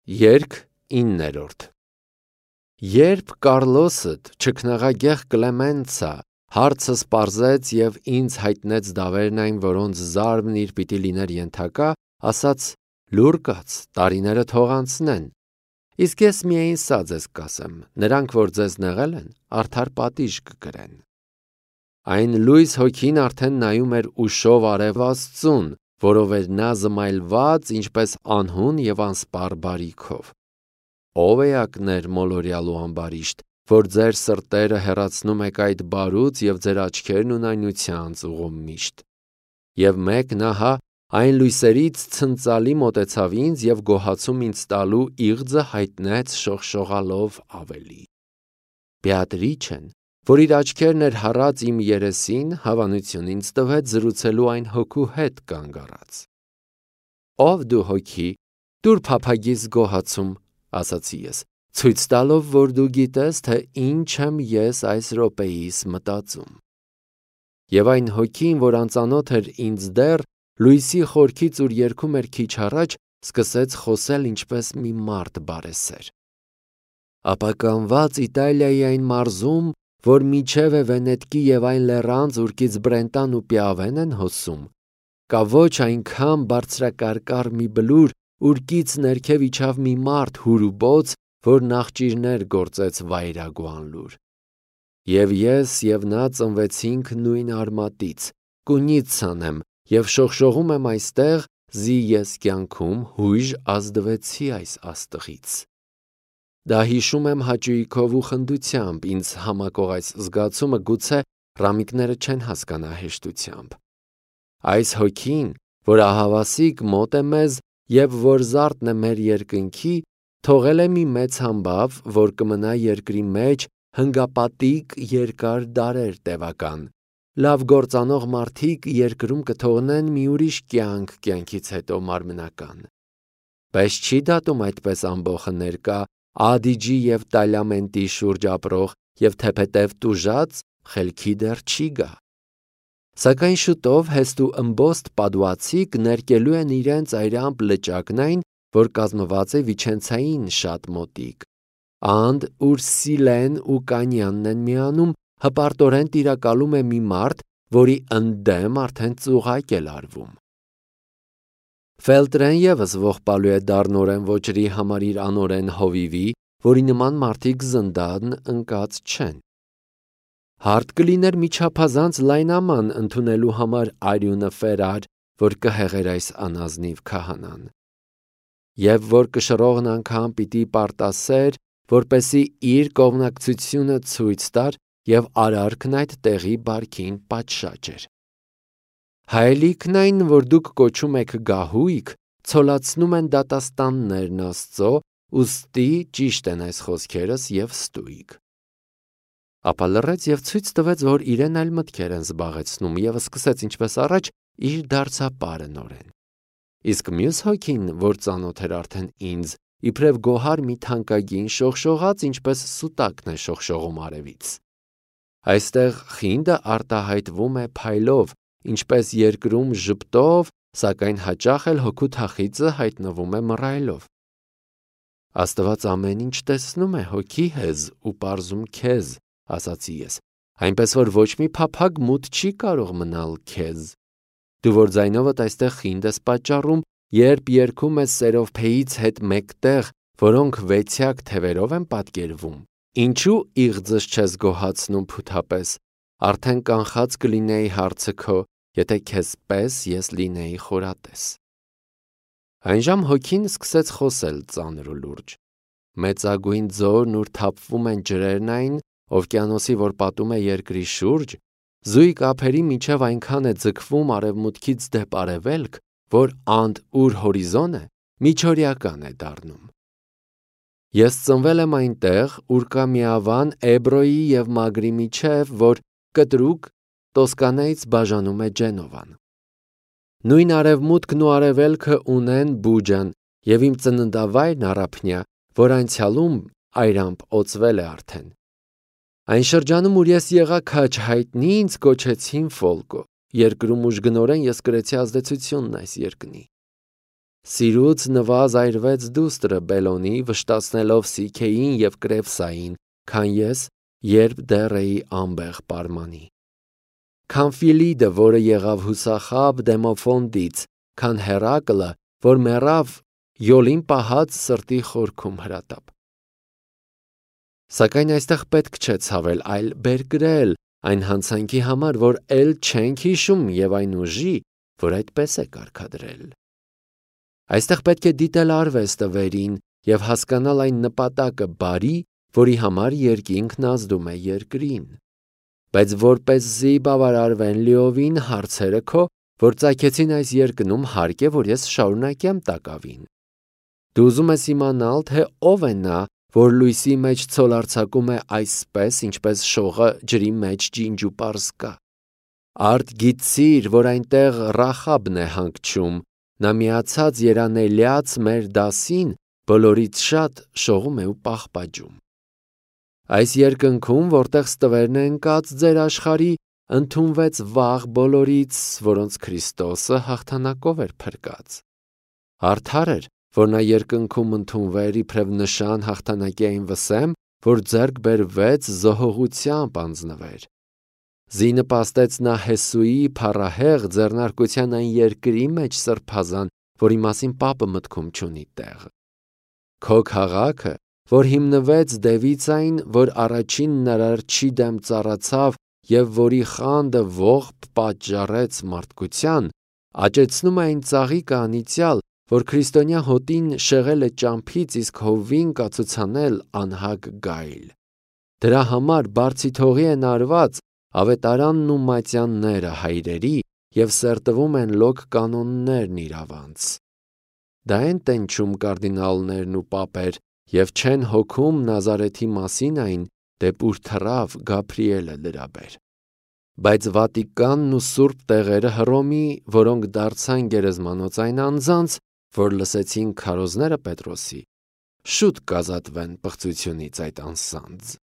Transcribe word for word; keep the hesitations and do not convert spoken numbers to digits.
Երգ իններորդ Երբ Կառլոսդ չքնաղագեղ Կլեմենցա հարցս պարզեց և ինձ հայտնեց դավերն այն, որոնց զարմն իր պիտի լիներ ենթակա, ասաց. լուռ կաց, տարիները թող անցնեն, իսկ ես միայն սա ձեզ կասեմ, նրանք, որ ձեզ նեղել են, արդար պատիժ կկրեն։ Այն լույս հոգին արդեն նայում էր ուշով արև Աստծուն, որով էր նա զմայլված, ինչպես անհուն և անսպառ բարիքով։ Ո՞վ էակներ մոլորյալ ու ամբարիշտ, որ ձեր սրտերը հեռացնում եք այդ բարուց և ձեր աչքերն ունայնությանց ուղղում միշտ։ Եվ մեկն ահա այն լույսերից ցնծալի մոտեցավ ինձ և գոհացում ինձ տալու իղձը հայտնեց շողշողալով ավելի։ Բեատրիչեն, որ իր աչքերն էր հառած իմ երեսին, հավանություն ինձ տվեց զրուցելու այն հոգու հետ կանգ առած։ Ով դու հոգի, տուր փափագիս գոհացում, ասացի ես, ցույց տալով, որ դու գիտես, թե ինչ եմ ես այս րոպեիս մտածում։ Եվ այն հոգին, որ անծանոթ էր ինձ դեռ, լույսի խորքից ուր երգում էր քիչ առաջ, սկսեց խոսել ինչպես մի մարդ բարեսեր։ Ապականված Իտալիայի այն մարզում, որ միջև է Վենետկի և այն լեռանց, ուրկից Բրենտան ու Պիավեն են հոսում, կա ոչ այնքան բարձրակարկառ մի բլուր, ուրկից ներքև իջավ մի մարդ հուրուբոց, որ նախճիրներ գործեց վայրագու անլուր։ Եվ ես և նա ծնվեցինք նույն արմատից, կունիցցան եմ, և շողշողում եմ այստեղ, զի ես կյանքում հույժ ազդվեցի այս աստղից։ Դա հիշում եմ հաճույքով ու խնդությամբ, ինձ համակող այս զգացումը գուցե ռամիկները չեն հասկանա հեշտությամբ։ Այս հոգին, որ ահավասիկ մոտ է մեզ և որ զարդն է մեր երկնքի, թողել է մի մեծ համբավ, որ կմնա երկրի մեջ հնգապատիկ երկար դարեր տևական, լավ գործանող մարդիկ երկրում կթողնեն մի ուրիշ կյանք կյանքից հետո մարմնական։ Բայց չի դատում այդպես ամբոխը ներկա Ադիջի և Տալյամենտի շուրջ ապրող և թեպետև տուժած խելքի դեռ չի գա։ Սակայն շուտով հեստ ու ըմբոստ պադուացիք ներկելու են իրենց այրամբ լճակն այն, որ կազմված է Վիչենցային շատ մոտիկ, անդ ուր Սիլեն ու Կանյանն են միանում, հպարտորեն տիրակալում է մի մարդ, որի ընդդեմ արդեն ծուղակ է լարվում։ Ֆելտրեն ևս ողբալու է դառնորեն ոճրի համար իր անօրեն հովիվի, որի նման մարդիկ զնդան ընկած չեն։ Հարդ կլիներ մի չափազանց լայնաման ընդունելու համար արյունը ֆերար, որ կհեղեր այս անազնիվ քահանան։ Եվ որ կշռողն անգամ պիտի պարտասեր, որպեսի իր կողմնակցությունը ցույց տար և արարքն այդ տեղի բարքին պատշաճ էր։ Հայելիքն այն, որ դուք կոչում եք գահույք, ցոլացնում են դատաստաններն Աստծո, ուստի ճիշտ են այս խոսքերս և ստույգ։ Ապա լռեց և ցույց տվեց, որ իրեն այլ մտքեր են զբաղեցնում և սկսեց ինչպես առաջ իր դարձապարը նորեն։ Իսկ մյուս հոգին, որ ծանոթ էր արդեն ինձ, իբրև գոհար մի թանկագին շողշողաց, ինչպես սուտակն է շողշողում արևից։ Այստեղ խինդը արտահայտվում է փայլով, ինչպես երկրում ժպտով, սակայն հաճախ էլ հոգու թախիծը հայտնվում է մռայլով։ Աստված ամեն ինչ տեսնում է հոգի հեզ ու պարզում քեզ, ասացի ես, այնպես որ ոչ մի փափագ մութ չի կարող մնալ քեզ։ Դու որ ձայնովդ այստեղ խինդ ես պատճառում, երբ երգում ես Սերովփեից հետ մեկտեղ, որոնք վեցյակ թևերով են պատկերվում, ինչու իղձս չես գոհացնում փութապես, արդեն կանխած կլինեի հարցը քո, եթե քեզ պես ես լինեի խորատես։ Այնժամ հոգին սկսեց խոսել ծանր ու լուրջ։ Մեծագույն ձորն ուր թափվում են ջրերն այն, օվկիանոսի, որ պատում է երկրի շուրջ, զույգ ափերի միջև այնքան է ձգվում արևմուտքից դեպ արևելք, որ անդ ուր հորիզոն է, միջօրյական է դառնում։ Ես ծնվել եմ այնտեղ, ուր կա մի ավան Էբրոյի և Մագրի միջև, որ կտրուկ Տոսկանայից բաժանում է Ջենովան։ Նույն արևմուտքն ու արևելքը ունեն Բուջան, և իմ ծննդավայրն Առափնյա, որ անցյալում այրամբ օծվել է արդեն։ Այն շրջանում, ուր ես եղա քաջ հայտնի, ինձ կոչեցին Ֆոլկո, երկրում ուժգնորեն ես կրեցի ազդեցությունն այս երկնի։ Սիրուց նվազ այրվեց դուստրը Բելոնի, վշտացնելով Սիքեին և Կրևսային, քան ես, երբ դեռ էի անբեղ պարմանի։ Քան Ֆիլիդը, որը եղավ հուսախաբ Դեմոֆոնդից, քան Հերակլը, որ մեռավ յոլին պահած սրտի խորքում հրատապ։ Սակայն այստեղ պետք չէ ցավել, այլ բերկրել այն հանցանքի համար, որ էլ չենք հիշում և այն ուժի, որ այդպես է կարգադրել։ Այստեղ պետք է դիտել արվեստը վերին և հասկանալ այն նպատակը բարի, որի համար երկինքն ազդում է երկրին։ Բայց որպեսզի բավարարվեն լիովին հարցերը քո, որ ծագեցին այս երկնում, հարկ է, որ ես շարունակեմ տակավին։ Դու ուզում ես իմանալ, թե ով է նա, որ լույսի մեջ ցոլարձակում է այսպես, ինչպես շողը ջրի մեջ ջինջու պարսկա։ Արդ գիտցիր, որ այնտեղ Ռախաբն է հանգչում, նա միացած երանելյաց մեր դասին բոլորից շատ շողում է ու պաղպաջում։ Այս երկնքում, որտեղ ստվերն է ընկած ձեր աշխարհի, ընդունվեց վաղ բոլորից, որոնց Քրիստոսը հաղթանակով էր փրկած։ Արդար էր, որ նա երկնքում ընդունվեր իբրև նշան հաղթանակի այն վսեմ, որ ձեռք բերվեց զոհողությամբ անձնվեր։ Զի նպաստեց նա Հեսուի փառահեղ ձեռնարկության այն երկրի մեջ սրբազան, որի մասին պապը մտքում չունի տեղ։ Քո քաղաքը, որ հիմնվեց Դևիցային, որ առաջին նրարչի դեմ ծառացավ և որի խանդը ողբ պատժառեց մարդկության, աճեցնում է այն ծաղիկը անիծյալ, որ քրիստոնյա հոտին շեղել է ճամփից, իսկ հովին կացուցանել անհագ գայլ։ Դրա համար բարձիթողի են արված ավետարանն ու մատյանները հայրերի և սերտվում են լոկ կանոններն իրավանց։ Դա են տենչում կարդինալներն ու պապեր և չեն հոգում Նազարեթի մասին այն, դեպ ուր թռավ Գաբրիելը լրաբեր։ Բայց Վատիկանն ու սուրբ տեղերը Հռոմի, որոնք դարձան գերեզմանոց այն անձանց, որ լսեցին քարոզները Պետրոսի, շուտ կազատվեն պղծությունից այդ անսանձ։